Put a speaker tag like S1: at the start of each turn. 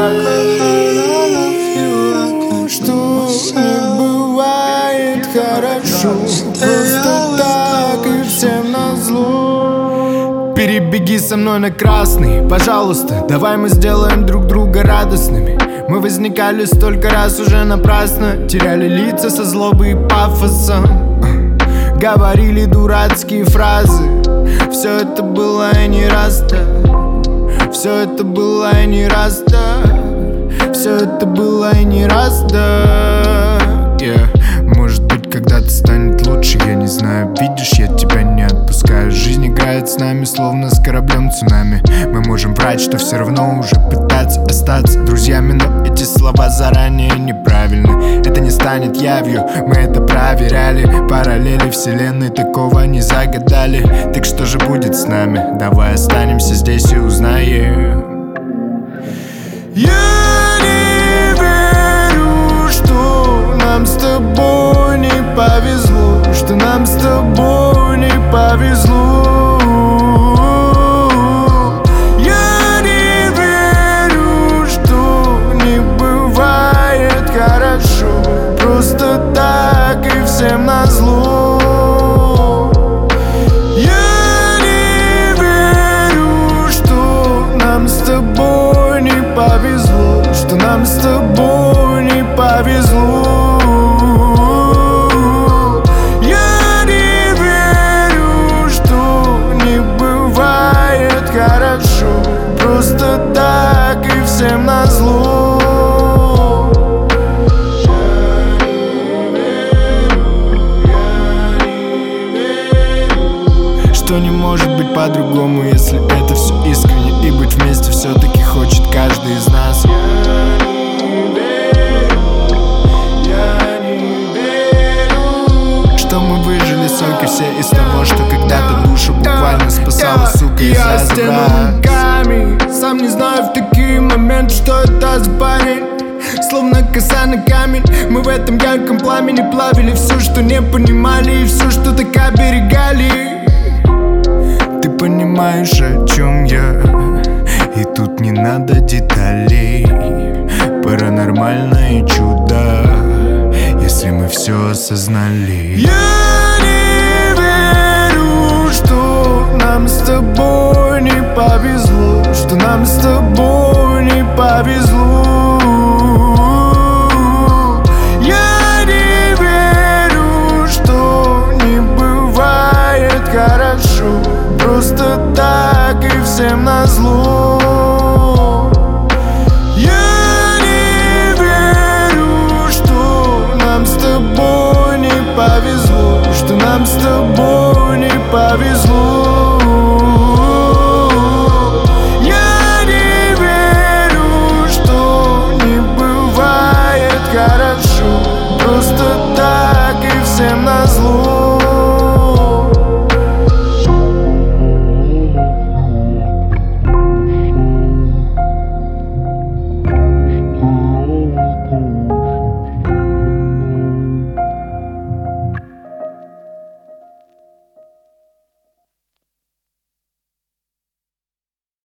S1: что не бывает хорошо, просто так и всем назло. Перебеги со мной на красный, пожалуйста, давай мы сделаем друг друга радостными. Мы возникали столько раз уже напрасно, теряли лица со злобой и пафосом, говорили дурацкие фразы. Все это было и не раз так, все это было и не раз так, все это было и не раз так, yeah. Может быть, когда-то станет лучше, я не знаю. Видишь, я тебя не отпускаю. Жизнь играет с нами, словно с кораблем цунами. Мы можем врать, что все равно уже пытаться остаться друзьями, но эти слова заранее неправильны. Это не станет явью, мы это проверяли. Параллели вселенной такого не загадали. Так что же будет с нами? Давай останемся здесь и узнаем. Я не верю, что нам с тобой не повезло, что нам с тобой не повезло. Я не верю, что не бывает хорошо, просто так и всем назло. Я не верю, что нам с тобой не повезло, что нам с тобой не повезло. Я не верю, что не бывает хорошо, просто так и всем назло. Что не может быть по-другому, если это все искренне, и быть вместе все-таки хочет каждый из нас. Что мы выжили соки все из того, что когда-то душу буквально спасала, сука, из
S2: Я стяну руками, сам не знаю в такие моменты, что это за парень. Словно коса на камень, мы в этом ярком пламени плавили все, что не понимали, и все, что так оберегали.
S1: Ты понимаешь, о чем я, и тут не надо деталей. Паранормальное чудо, если мы все осознали. Я не верю, что нам с тобой не повезло, что нам с тобой не повезло. Я не верю, что не бывает хорошо, просто так и всем назло. Я не верю, что нам с тобой не повезло, что нам с тобой не повезло.